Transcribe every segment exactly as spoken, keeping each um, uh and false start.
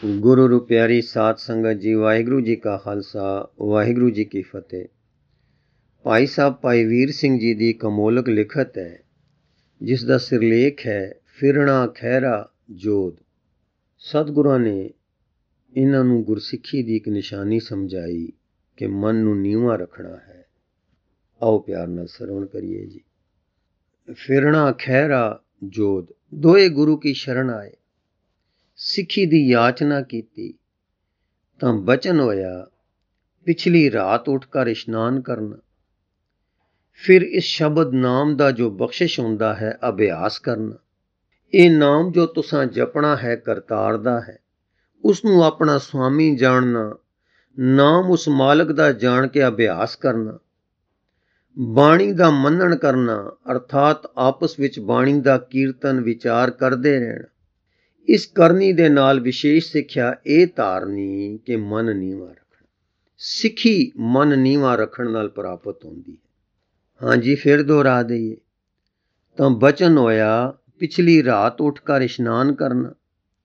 गुरु रू प्यारी साध संगत जी, वाहिगुरु जी का खालसा वाहिगुरु जी की फतेह। भाई साहब भाई वीर सिंह जी की एक अमोलक लिखत है जिसका सिरलेख है फिरना खैरा जोध। सतगुरां ने इन्हों गुरसिक्खी की एक निशानी समझाई कि मन नूं नीवां रखना है। आओ प्यार नाल सरवण करिए जी। फिरना खैरा जोध, दोए गुरु की शरण आए, सिक्खी दी याचना कीती तां बचन होया, पिछली रात उठकर इशनान करना। फिर इस शब्द नाम दा जो बख्शिश हुंदा है अभ्यास करना। ये नाम जो तुसां जपना है करतार दा है, उसनूं अपना स्वामी जानना। नाम उस मालक दा जान के अभ्यास करना। बाणी दा मनन करना, अर्थात आपस विच बाणी दा कीर्तन विचार करदे रहना। इस करनी दे नाल विशेष सिक्ख्या ये धारनी कि मन नीवां रखना। सिक्खी मन नीवां रखण नाल प्राप्त होंदी है। हाँ जी, फिर दोहरा दईए तां बचन होया, पिछली रात उठकर इशनान करना।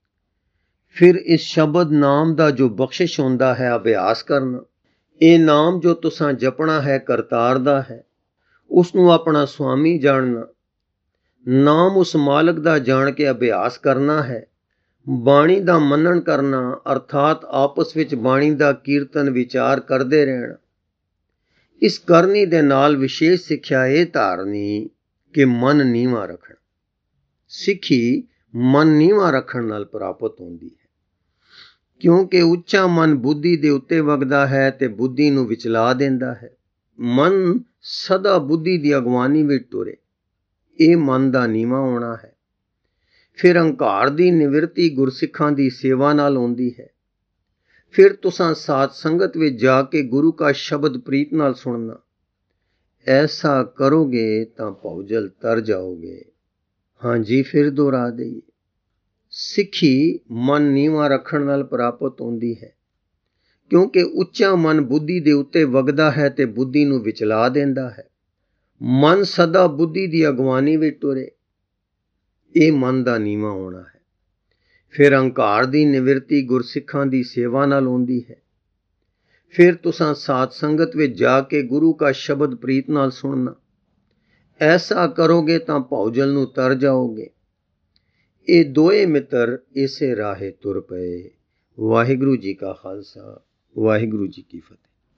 फिर इस शब्द नाम दा जो बख्शिश होंदा है अभ्यास करना। ये नाम जो तुसां जपना है करतार दा है, उसनूं अपना स्वामी जानना। नाम उस मालक दा जान के अभ्यास करना है। बाणी दा मनन करना, अर्थात आपस विच बाणी दा कीर्तन विचार करदे रहना। इस करनी दे नाल विशेष सिक्ख्या ये धारनी कि मन नीवां रखना। सिक्खी मन नीवां रखण नाल प्राप्त होंदी है, क्योंकि उच्चा मन बुद्धि दे उत्ते वगदा है ते बुद्धि नूं विचला देंदा है। मन सदा बुद्धि दी अगवानी विच टुरे, ये मन दा नीवां होना है। फिर हंकार दी निवृत्ति गुरसिखां दी सेवा नाल होंदी है। फिर तुसां साध संगत विच जाके गुरु का शब्द प्रीत नाल सुनना। ऐसा करोगे तां भौजल तर जाओगे। हाँ जी, फिर दोहरा दईए। सिक्खी मन नीवां रखण नाल प्राप्त होंदी है, क्योंकि उच्चा मन बुद्धि दे उत्ते वगदा है ते बुद्धि नूं विचला देंदा है। मन सदा बुद्धि दी अगवानी विच टुरे, ये मन दा नीवां होना है। फिर हंकार दी निवृत्ति गुरसिखां दी सेवा नाल होंदी है। फिर तुसां साध संगत विच जाके गुरु का शब्द प्रीत नाल सुनना। ऐसा करोगे तां भौजल नूं तर जाओगे। ये दोए मित्र इसे राहे तुर पए। वाहिगुरु जी का खालसा वाहिगुरु जी की फतेह।